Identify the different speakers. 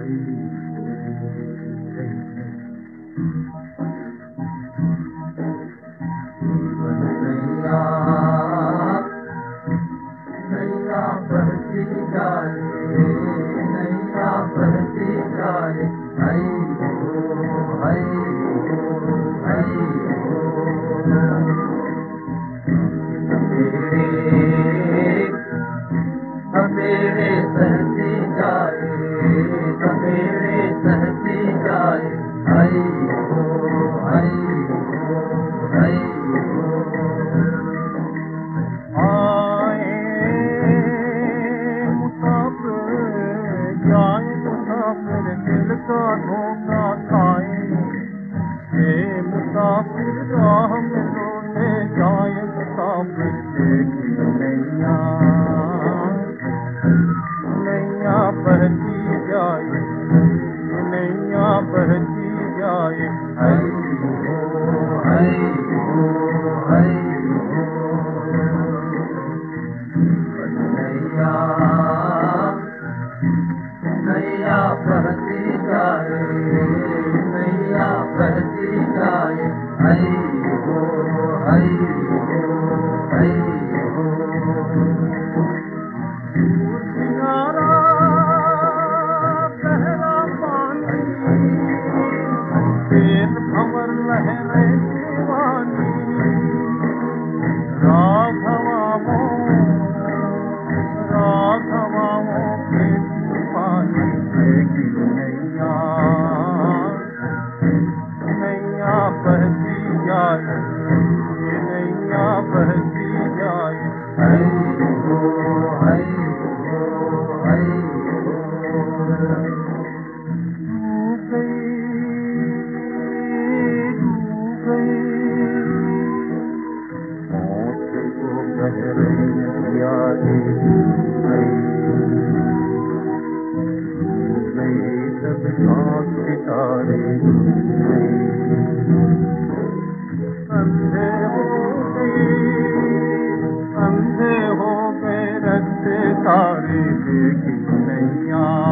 Speaker 1: नैया बहती जाए, नैया बहती जाए, हई हो हई हो हई हो। सवेरे सहती जाए, सवेरे सहती जाए, हई हो हई हो हई हो।
Speaker 2: आए मुसाफिर जाए मुसाफिर दिल का धोखा खाए, ये मुसाफिर राह में रोने जाए मुसाफिर देखी नैया, नैया बहती जाए, नैया बहती जाए,
Speaker 1: हई हो हई हो हई हो। नैया नैया बहती जाए, नैया बहती जाए, हई हो हई हो हई हो।
Speaker 2: किनारा गहरा पानी, तेज भंवर लहरें दीवानी, राघवाओं के तूफानी देखी नैया, नैया बहती जाए, ये नैया बहती जाए,
Speaker 1: हई हो हई हो हई हो।
Speaker 2: डूब गई मौत को गहरे यादें गई, डूब गई सब सांस सितारे गई, अंधे हो गए, अंधे हो गए रस्ते सारे देखी नैया।